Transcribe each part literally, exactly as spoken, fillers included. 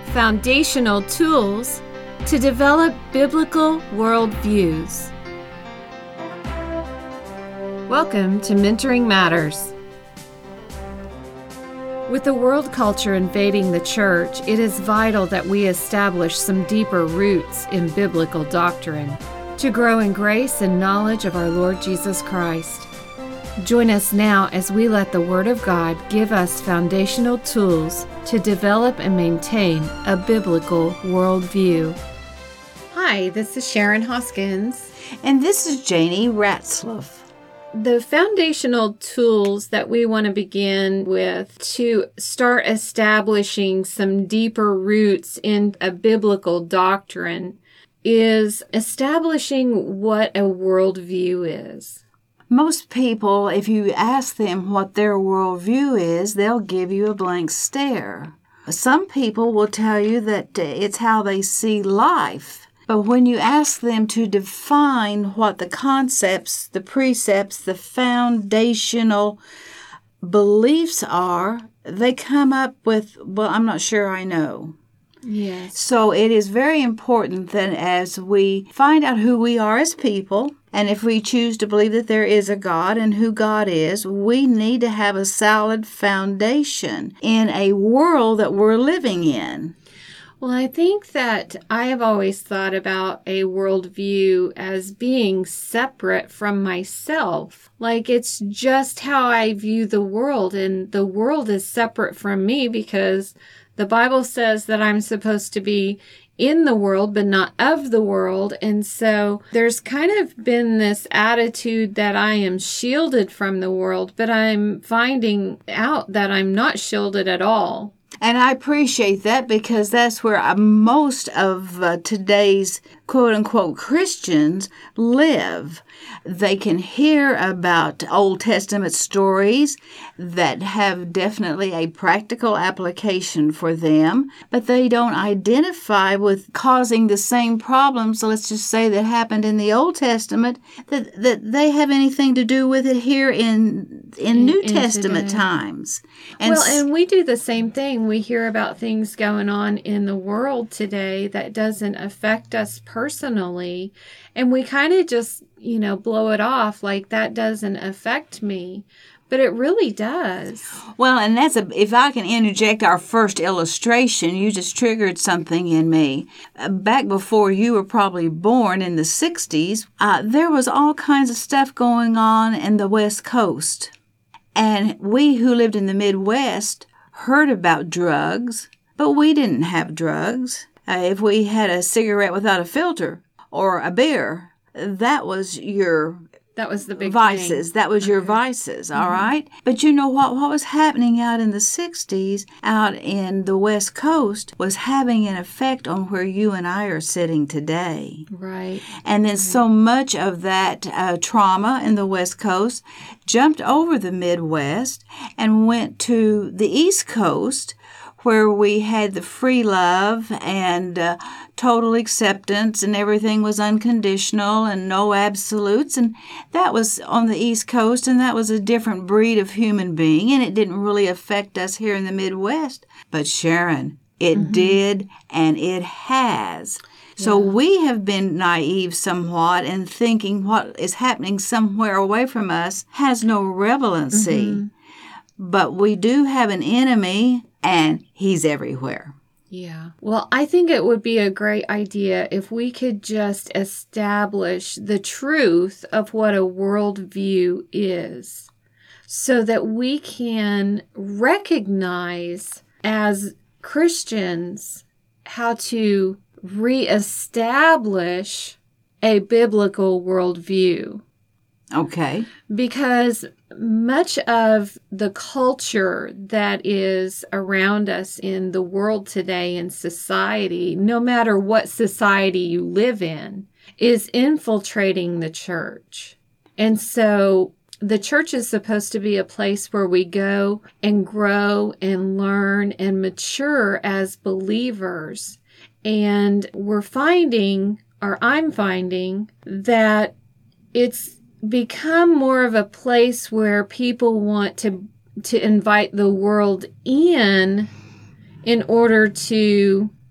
foundational tools to develop biblical worldviews. Welcome to Mentoring Matters. With the world culture invading the church, it is vital that we establish some deeper roots in biblical doctrine to grow in grace and knowledge of our Lord Jesus Christ. Join us now as we let the Word of God give us foundational tools to develop and maintain a biblical worldview. Hi, this is Sharon Hoskins. And this is Janie Ratzlaff. The foundational tools that we want to begin with to start establishing some deeper roots in a biblical doctrine is establishing what a worldview is. Most people, if you ask them what their worldview is, they'll give you a blank stare. Some people will tell you that it's how they see life. But when you ask them to define what the concepts, the precepts, the foundational beliefs are, they come up with, well, I'm not sure I know. Yes. So it is very important that as we find out who we are as people, and if we choose to believe that there is a God and who God is, we need to have a solid foundation in a world that we're living in. Well, I think that I have always thought about a worldview as being separate from myself. Like it's just how I view the world, and the world is separate from me because the Bible says that I'm supposed to be in the world, but not of the world. And so there's kind of been this attitude that I am shielded from the world, but I'm finding out that I'm not shielded at all. And I appreciate that because that's where uh, most of uh, today's quote-unquote Christians live. They can hear about Old Testament stories that have definitely a practical application for them, but they don't identify with causing the same problems, let's just say, that happened in the Old Testament, that, that they have anything to do with it here in, in, in New in Testament today. times. And well, and we do the same thing. We hear about things going on in the world today that doesn't affect us personally, and we kind of just, you know, blow it off like that doesn't affect me. But it really does. Well, and that's a, if I can interject our first illustration, you just triggered something in me. Uh, back before you were probably born in the sixties, uh, there was all kinds of stuff going on in the West Coast. And we who lived in the Midwest heard about drugs, but we didn't have drugs. Uh, if we had a cigarette without a filter or a beer, that was your That was the big vices. thing. That was your Okay. vices, all Mm-hmm. right? But you know what? What was happening out in the sixties, out in the West Coast, was having an effect on where you and I are sitting today. Right. And then right. so much of that uh, trauma in the West Coast jumped over the Midwest and went to the East Coast, where we had the free love and uh, total acceptance, and everything was unconditional and no absolutes. And that was on the East Coast, and that was a different breed of human being, and it didn't really affect us here in the Midwest. But Sharon, it mm-hmm. did, and it has. So yeah. we have been naive somewhat in thinking what is happening somewhere away from us has no relevancy. Mm-hmm. But we do have an enemy, and he's everywhere. Yeah. Well, I think it would be a great idea if we could just establish the truth of what a worldview is so that we can recognize as Christians how to reestablish a biblical worldview. Okay. Because much of the culture that is around us in the world today in society, no matter what society you live in, is infiltrating the church. And so the church is supposed to be a place where we go and grow and learn and mature as believers. And we're finding, or I'm finding, that it's become more of a place where people want to to invite the world in in order to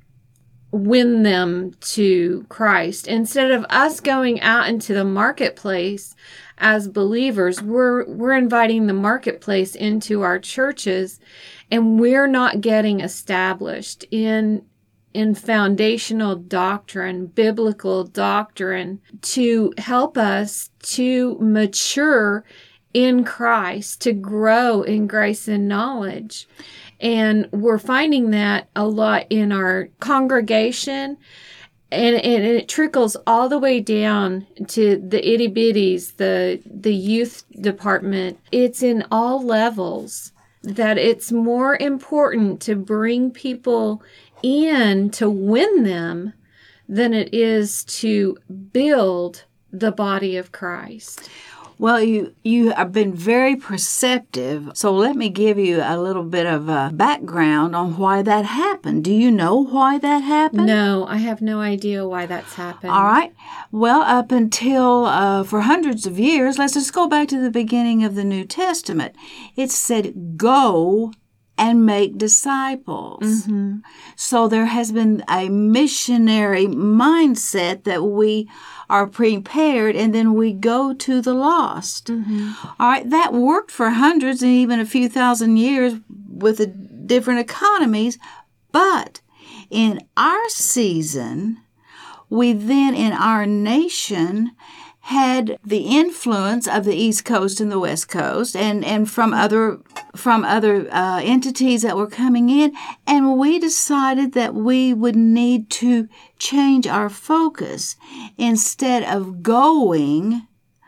win them to Christ. Instead of us going out into the marketplace as believers, we're we're inviting the marketplace into our churches, and we're not getting established in in foundational doctrine, biblical doctrine, to help us to mature in Christ, to grow in grace and knowledge. And we're finding that a lot in our congregation, and, and it trickles all the way down to the itty bitties, the the youth department. It's in all levels that it's more important to bring people in to win them than it is to build the body of Christ. Well, you, you have been very perceptive, so let me give you a little bit of a background on why that happened. Do you know why that happened? No, I have no idea why that's happened. All right. Well, up until uh, for hundreds of years, let's just go back to the beginning of the New Testament. It said, go and make disciples. Mm-hmm. So there has been a missionary mindset that we are prepared and then we go to the lost. Mm-hmm. All right, that worked for hundreds and even a few thousand years with the different economies. But in our season, we then in our nation had the influence of the East Coast and the West Coast, and, and from other from other uh, entities that were coming in, and we decided that we would need to change our focus. Instead of going,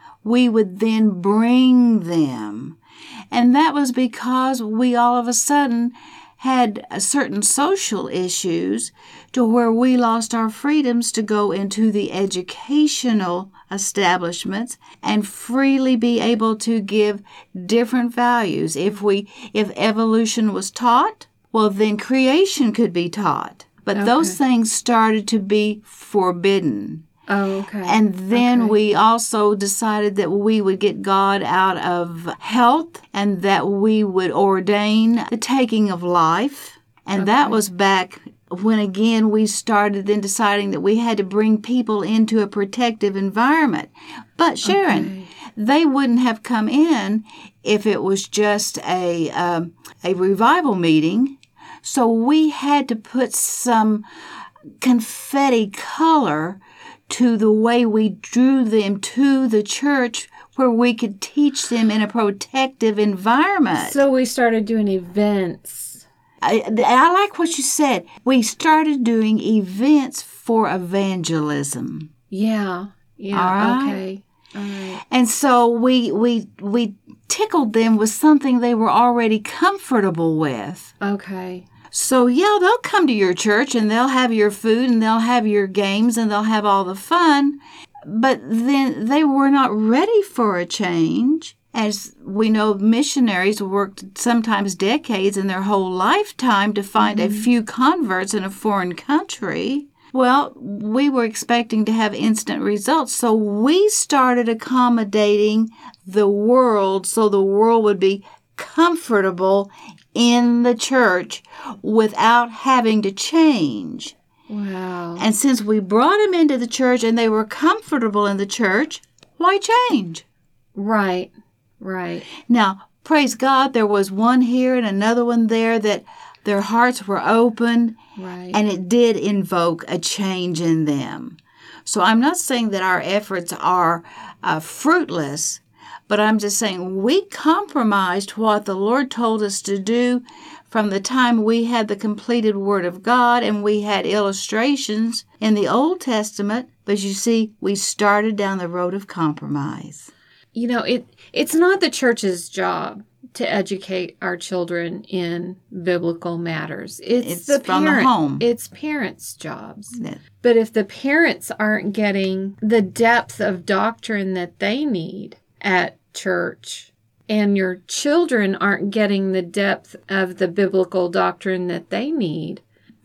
we would then bring them, and that was because we all of a sudden had certain social issues to where we lost our freedoms to go into the educational establishments and freely be able to give different values. If we, if evolution was taught, well, then creation could be taught. But Okay. those things started to be forbidden. Oh, okay. And then Okay. we also decided that we would get God out of health and that we would ordain the taking of life. And that Okay. was back when, again, we started then deciding that we had to bring people into a protective environment. But, Sharon, Okay. they wouldn't have come in if it was just a, um, a revival meeting. So we had to put some confetti color to the way we drew them to the church where we could teach them in a protective environment. So we started doing events. I, I like what you said. We started doing events for evangelism. Yeah. Yeah. All right. Okay. All right. And so we we we tickled them with something they were already comfortable with. Okay. So, yeah, they'll come to your church and they'll have your food and they'll have your games and they'll have all the fun. But then they were not ready for a change. As we know, missionaries worked sometimes decades in their whole lifetime to find mm-hmm. a few converts in a foreign country. Well, we were expecting to have instant results. So we started accommodating the world so the world would be comfortable in the church without having to change. Wow. And since we brought them into the church and they were comfortable in the church, why change? Right. Right. Now, praise God, there was one here and another one there that their hearts were open, Right. and it did invoke a change in them. So I'm not saying that our efforts are uh, fruitless, but I'm just saying we compromised what the Lord told us to do from the time we had the completed Word of God and we had illustrations in the Old Testament. But you see, we started down the road of compromise. You know, it it's not the church's job to educate our children in biblical matters. It's, It's the from the parent, home. It's parents' jobs. Yeah. But if the parents aren't getting the depth of doctrine that they need at church, and your children aren't getting the depth of the biblical doctrine that they need,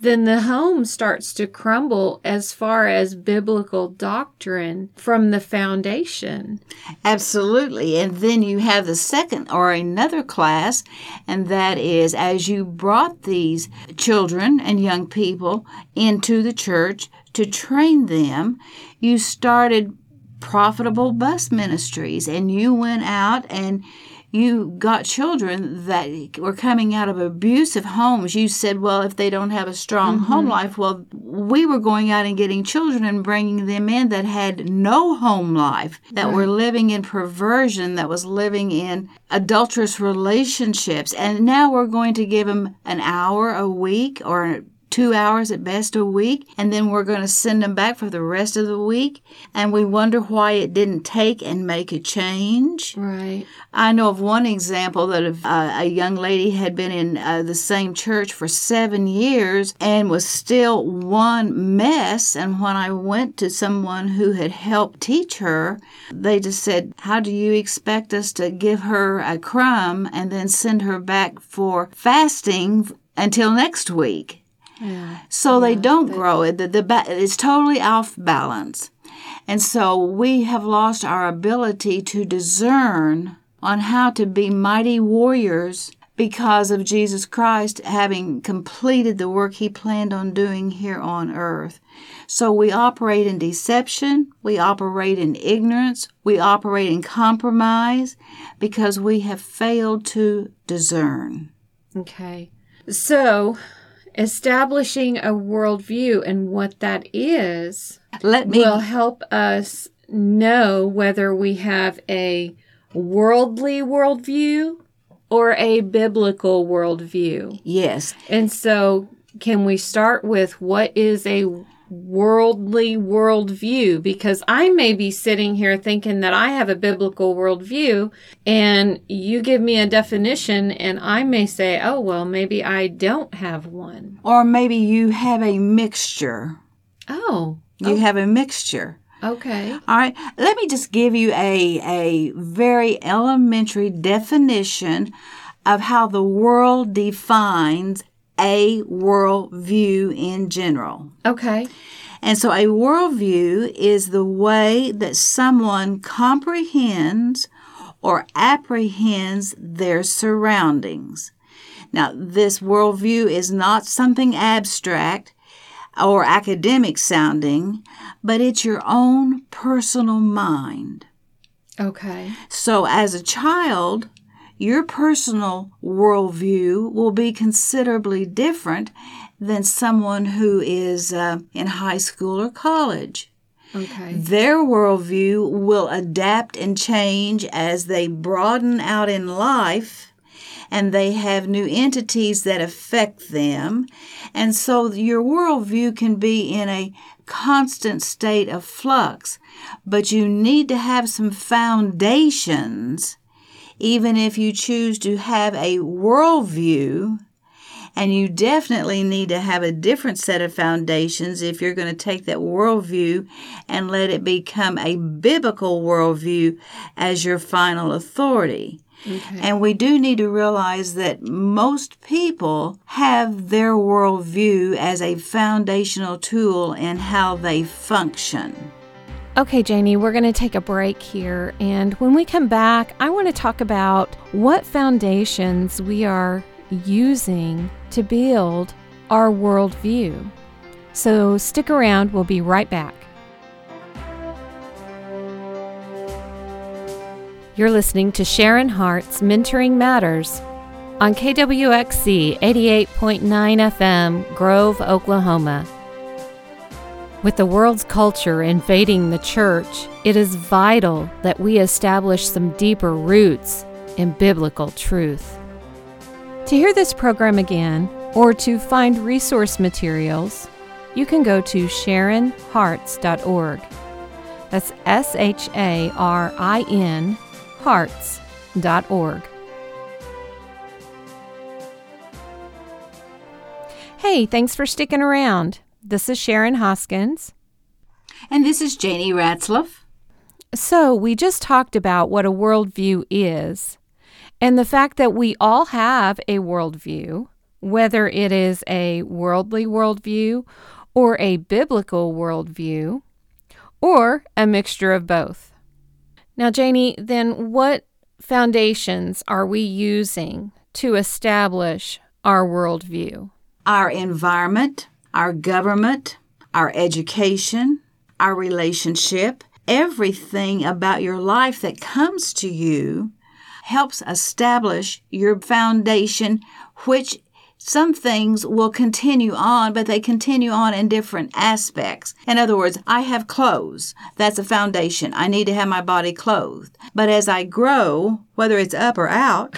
then the home starts to crumble as far as biblical doctrine from the foundation. Absolutely. And then you have the second or another class, and that is as you brought these children and young people into the church to train them, you started profitable bus ministries, and you went out and you got children that were coming out of abusive homes. You said, well, if they don't have a strong mm-hmm. home life, well, we were going out and getting children and bringing them in that had no home life, that right. were living in perversion, that was living in adulterous relationships. And now we're going to give them an hour a week or two hours at best a week, and then we're going to send them back for the rest of the week, and we wonder why it didn't take and make a change. Right. I know of one example that of, uh, a young lady had been in uh, the same church for seven years and was still one mess, and when I went to someone who had helped teach her, they just said, how do you expect us to give her a crumb and then send her back for fasting until next week? Yeah. So yeah, they don't but... grow it. The, the ba- it's totally off balance. And so we have lost our ability to discern on how to be mighty warriors because of Jesus Christ having completed the work he planned on doing here on earth. So we operate in deception, we operate in ignorance, we operate in compromise because we have failed to discern. Okay. So establishing a worldview and what that is Let me... will help us know whether we have a worldly worldview or a biblical worldview. Yes. And so can we start with what is a worldly worldview? Because I may be sitting here thinking that I have a biblical worldview, and you give me a definition, and I may say, oh, well, maybe I don't have one. Or maybe you have a mixture. Oh. You oh. have a mixture. Okay. All right. Let me just give you a, a very elementary definition of how the world defines a worldview in general. Okay. And so a worldview is the way that someone comprehends or apprehends their surroundings. Now, this worldview is not something abstract or academic sounding, but it's your own personal mind. Okay. So as a child, your personal worldview will be considerably different than someone who is uh, in high school or college. Okay. Their worldview will adapt and change as they broaden out in life, and they have new entities that affect them. And so your worldview can be in a constant state of flux, but you need to have some foundations, even if you choose to have a worldview. And you definitely need to have a different set of foundations if you're going to take that worldview and let it become a biblical worldview as your final authority. Okay. And we do need to realize that most people have their worldview as a foundational tool in how they function. Okay, Janie, we're going to take a break here. And when we come back, I want to talk about what foundations we are using to build our worldview. So stick around. We'll be right back. You're listening to Sharon Hart's Mentoring Matters on K W X C eighty-eight point nine F M, Grove, Oklahoma. With the world's culture invading the church, it is vital that we establish some deeper roots in biblical truth. To hear this program again, or to find resource materials, you can go to sharon harts dot org. That's S H A R I N hearts dot org. Hey, thanks for sticking around. This is Sharon Hoskins. And this is Janie Ratzlaff. So, we just talked about what a worldview is, and the fact that we all have a worldview, whether it is a worldly worldview or a biblical worldview, or a mixture of both. Now, Janie, then what foundations are we using to establish our worldview? Our environment, our government, our education, our relationship, everything about your life that comes to you helps establish your foundation, which some things will continue on, but they continue on in different aspects. In other words, I have clothes. That's a foundation. I need to have my body clothed. But as I grow, whether it's up or out,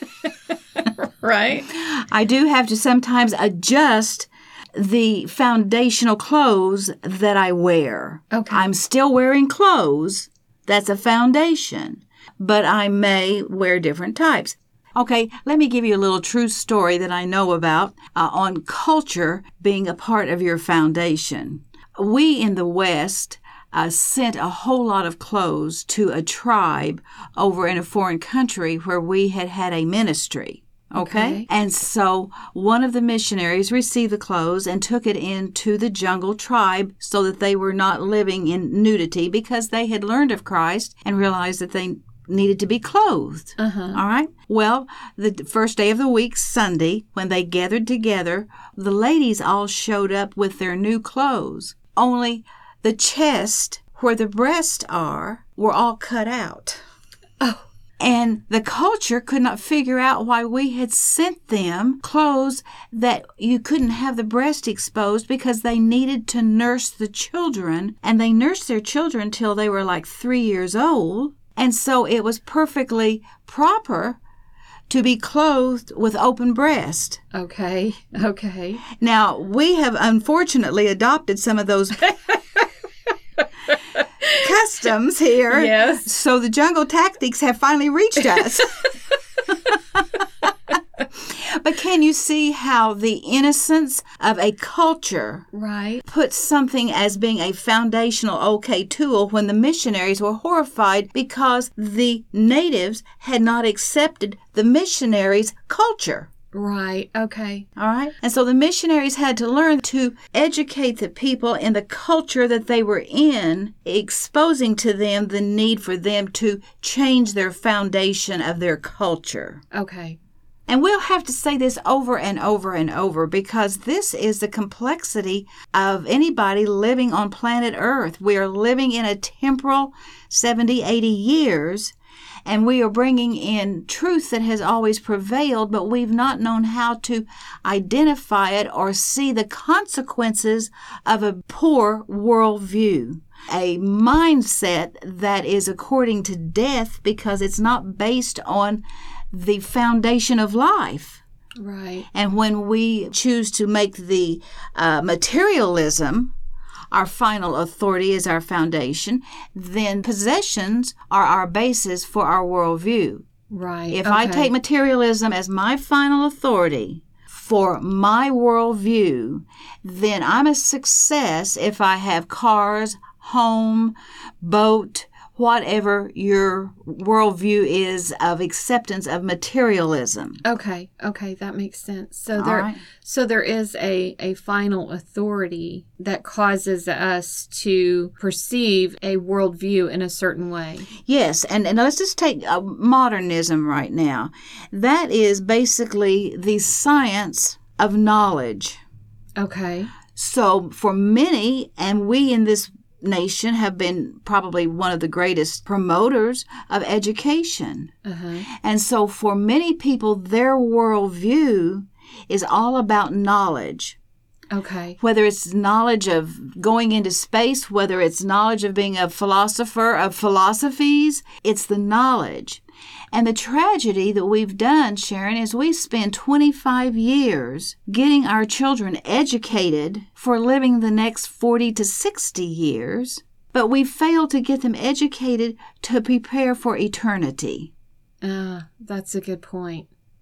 right, I do have to sometimes adjust the foundational clothes that I wear. Okay. I'm still wearing clothes. That's a foundation. But I may wear different types. Okay, let me give you a little true story that I know about uh, on culture being a part of your foundation. We in the West uh, sent a whole lot of clothes to a tribe over in a foreign country where we had had a ministry. Okay? Okay. And so one of the missionaries received the clothes and took it into the jungle tribe so that they were not living in nudity because they had learned of Christ and realized that they needed to be clothed. Uh-huh. All right? Well, the first day of the week, Sunday, when they gathered together, the ladies all showed up with their new clothes. Only the chest where the breasts are were all cut out. Oh. And the culture could not figure out why we had sent them clothes that you couldn't have the breast exposed because they needed to nurse the children. And they nursed their children till they were like three years old. And so it was perfectly proper to be clothed with open breast. Okay, okay. Now, we have unfortunately adopted some of those customs here. Yes. So the jungle tactics have finally reached us. But can you see how the innocence of a culture right. puts something as being a foundational okay tool when the missionaries were horrified because the natives had not accepted the missionaries' culture? Right. Okay. All right. And so the missionaries had to learn to educate the people in the culture that they were in, exposing to them the need for them to change their foundation of their culture. Okay. And we'll have to say this over and over and over because this is the complexity of anybody living on planet Earth. We are living in a temporal seventy, eighty years, and we are bringing in truth that has always prevailed, but we've not known how to identify it or see the consequences of a poor worldview. A mindset that is according to death because it's not based on the foundation of life. Right. And when we choose to make the uh, materialism our final authority as our foundation, then possessions are our basis for our worldview. Right. If okay. I take materialism as my final authority for my worldview, then I'm a success if I have cars, home, boat, whatever your worldview is of acceptance of materialism. Okay, okay, that makes sense. So All there, right. so there is a, a final authority that causes us to perceive a worldview in a certain way. Yes, and, and let's just take uh, modernism right now. That is basically the science of knowledge. Okay. So for many, and we in this nation have been probably one of the greatest promoters of education. Uh-huh. And so for many people, their worldview is all about knowledge. Okay. Whether it's knowledge of going into space, whether it's knowledge of being a philosopher of philosophies, it's the knowledge. And the tragedy that we've done, Sharon, is we spend twenty-five years getting our children educated for living the next forty to sixty years, but we failed to get them educated to prepare for eternity. Ah, uh, that's a good point.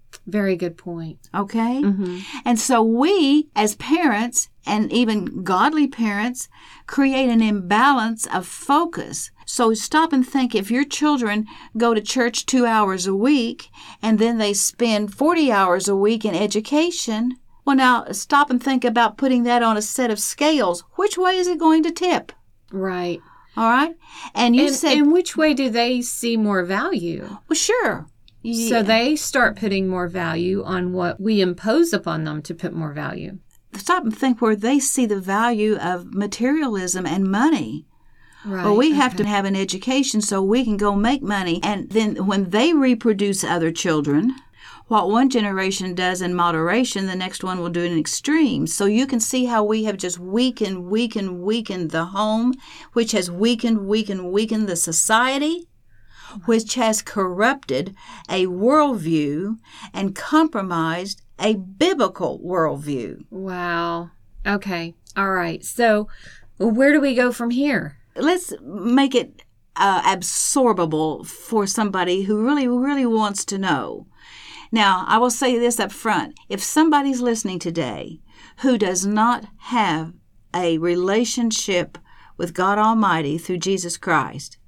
Very good point. Okay? Mm-hmm. And so we, as parents, and even godly parents, create an imbalance of focus. So stop and think, if your children go to church two hours a week and then they spend forty hours a week in education, well, now stop and think about putting that on a set of scales. Which way is it going to tip? Right. All right? And you and, said... and which way do they see more value? Well, sure. Yeah. So they start putting more value on what we impose upon them to put more value. Stop and think where they see the value of materialism and money. Right. Well, we have okay. to have an education so we can go make money. And then when they reproduce other children, what one generation does in moderation, the next one will do in extremes. So you can see how we have just weakened, weakened, weakened the home, which has weakened, weakened, weakened the society, which has corrupted a worldview and compromised a biblical worldview. Wow. Okay. All right. So where do we go from here? Let's make it uh, absorbable for somebody who really, really wants to know. Now, I will say this up front. If somebody's listening today who does not have a relationship with God Almighty through Jesus Christ,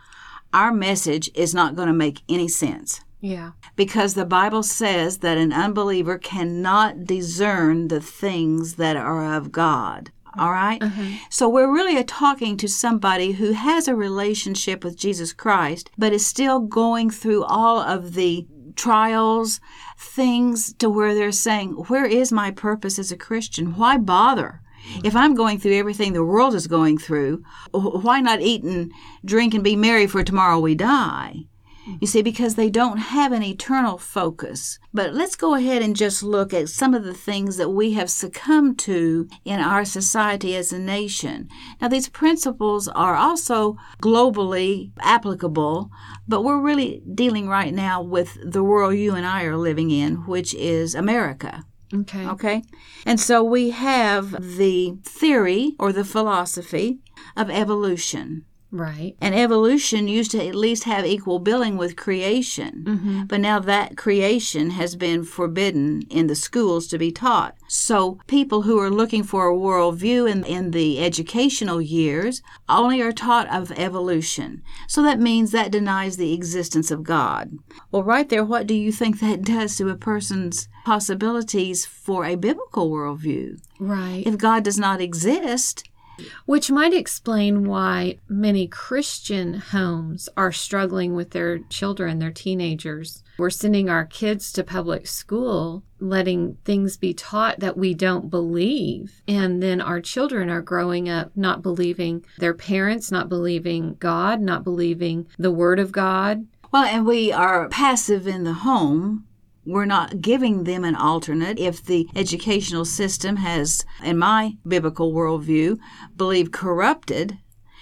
our message is not going to make any sense. Yeah. Because the Bible says that an unbeliever cannot discern the things that are of God. All right? Uh-huh. So we're really talking to somebody who has a relationship with Jesus Christ, but is still going through all of the trials, things to where they're saying, where is my purpose as a Christian? Why bother? If I'm going through everything the world is going through, why not eat and drink and be merry, for tomorrow we die? You see, because they don't have an eternal focus. But let's go ahead and just look at some of the things that we have succumbed to in our society as a nation. Now, these principles are also globally applicable, but we're really dealing right now with the world you and I are living in, which is America. Okay. Okay? And so we have the theory or the philosophy of evolution. Right. And evolution used to at least have equal billing with creation. Mm-hmm. But now that creation has been forbidden in the schools to be taught. So people who are looking for a worldview in, in the educational years only are taught of evolution. So that means that denies the existence of God. Well, right there, what do you think that does to a person's possibilities for a biblical worldview? Right. If God does not exist... Which might explain why many Christian homes are struggling with their children, their teenagers. We're sending our kids to public school, letting things be taught that we don't believe. And then our children are growing up not believing their parents, not believing God, not believing the Word of God. Well, and we are passive in the home. We're not giving them an alternate. If the educational system has, in my biblical worldview, believed corrupted,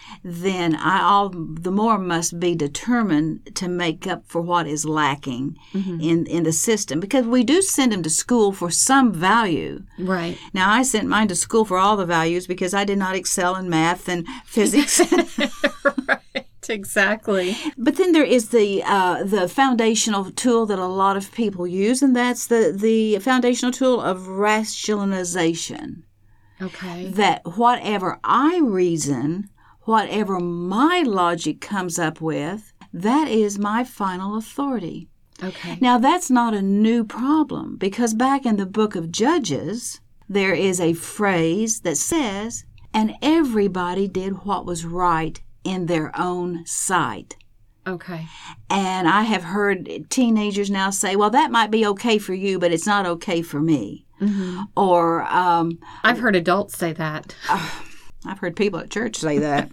then I all the more must be determined to make up for what is lacking mm-hmm. in, in the system. Because we do send them to school for some value. Right. Now, I sent mine to school for all the values because I did not excel in math and physics. Right. Exactly. But then there is the uh, the foundational tool that a lot of people use, and that's the, the foundational tool of rationalization. Okay. That whatever I reason, whatever my logic comes up with, that is my final authority. Okay. Now, that's not a new problem, because back in the book of Judges, there is a phrase that says, and everybody did what was right in their own sight. Okay. And I have heard teenagers now say, well, that might be okay for you, but it's not okay for me. Mm-hmm. Or... Um, I've heard adults say that. Uh, I've heard people at church say that.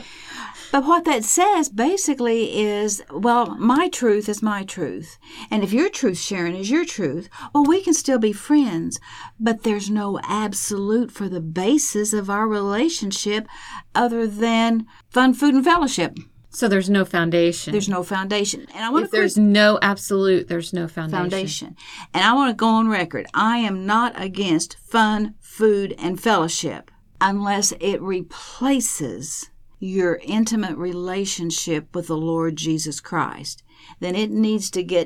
But what that says basically is, well, my truth is my truth. And if your truth, Sharon, is your truth, well, we can still be friends. But there's no absolute for the basis of our relationship other than fun, food, and fellowship. So there's no foundation. There's no foundation. And I want if to there's no absolute, there's no foundation. Foundation. And I want to go on record. I am not against fun, food, and fellowship unless it replaces your intimate relationship with the Lord Jesus Christ. Then it needs to get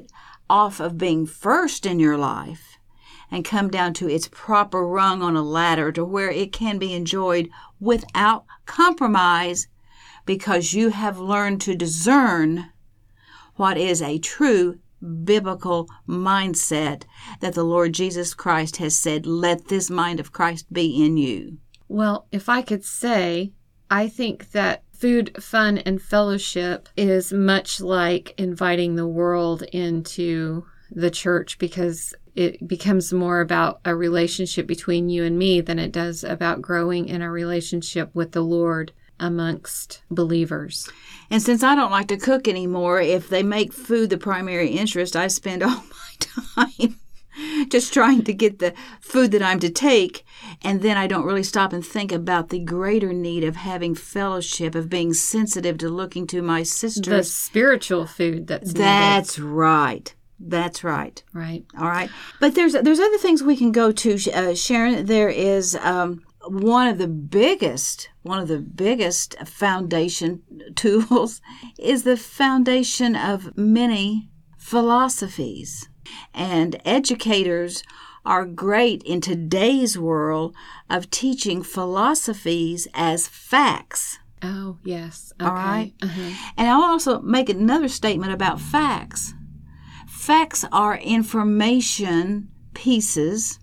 off of being first in your life and come down to its proper rung on a ladder to where it can be enjoyed without compromise, because you have learned to discern what is a true biblical mindset that the Lord Jesus Christ has said, let this mind of Christ be in you. Well, if I could say, I think that food, fun, and fellowship is much like inviting the world into the church, because it becomes more about a relationship between you and me than it does about growing in a relationship with the Lord amongst believers. And since I don't like to cook anymore, if they make food the primary interest, I spend all my time just trying to get the food that I'm to take, and then I don't really stop and think about the greater need of having fellowship, of being sensitive to looking to my sisters. The spiritual food that's needed. That's right. That's right. Right. All right. But there's there's other things we can go to, uh, Sharon. There is um, one of the biggest, one of the biggest foundation tools is the foundation of many philosophies. And educators are great in today's world of teaching philosophies as facts. Oh, yes. Okay. All right. Uh-huh. And I'll also make another statement about facts. Facts are information pieces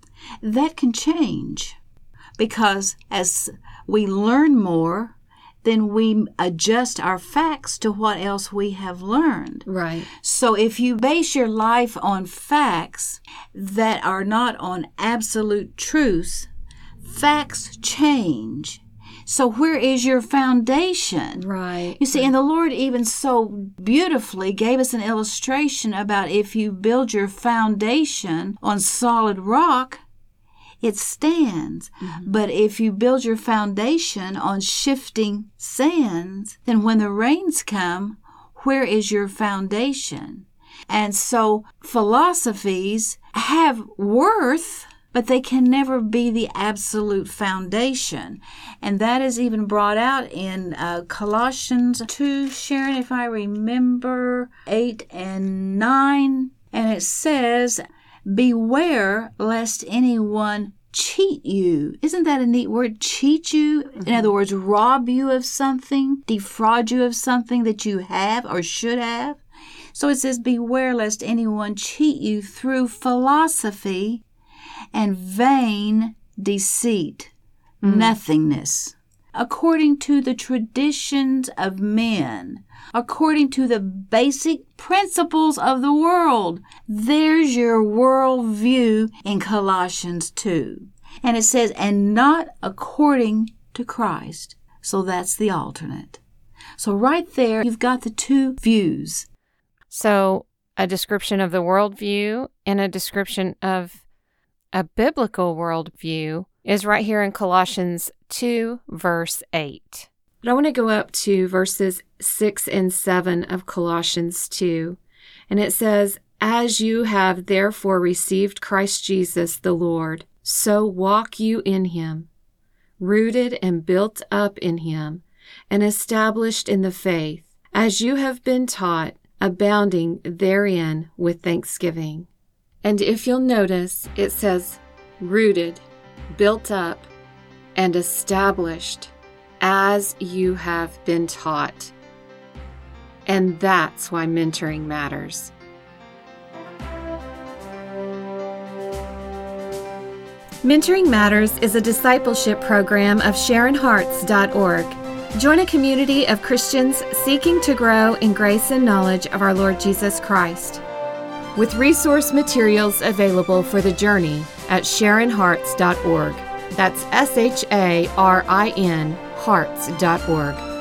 that can change, because as we learn more, then we adjust our facts to what else we have learned. Right. So if you base your life on facts that are not on absolute truths, facts change. So where is your foundation? Right. You see, and the Lord even so beautifully gave us an illustration about if you build your foundation on solid rock, it stands. Mm-hmm. But if you build your foundation on shifting sands, then when the rains come, where is your foundation? And so philosophies have worth, but they can never be the absolute foundation. And that is even brought out in uh, Colossians two, Sharon, if I remember, eight and nine. And it says, beware lest anyone cheat you. Isn't that a neat word? Cheat you? Mm-hmm. In other words, rob you of something, defraud you of something that you have or should have. So it says, beware lest anyone cheat you through philosophy and vain deceit, mm. nothingness, according to the traditions of men, according to the basic principles of the world. There's your worldview in Colossians two. And it says, and not according to Christ. So that's the alternate. So right there, you've got the two views. So a description of the worldview and a description of a biblical worldview is right here in Colossians two, verse eight. But I want to go up to verses six and seven of Colossians two. And it says, as you have therefore received Christ Jesus the Lord, so walk you in him, rooted and built up in him, and established in the faith, as you have been taught, abounding therein with thanksgiving. And if you'll notice, it says, rooted, built up, and established as you have been taught. And that's why mentoring matters. Mentoring Matters is a discipleship program of Sharon Hearts dot org. Join a community of Christians seeking to grow in grace and knowledge of our Lord Jesus Christ, with resource materials available for the journey at Sharon Hearts dot org. That's S H A R I N Hearts dot org.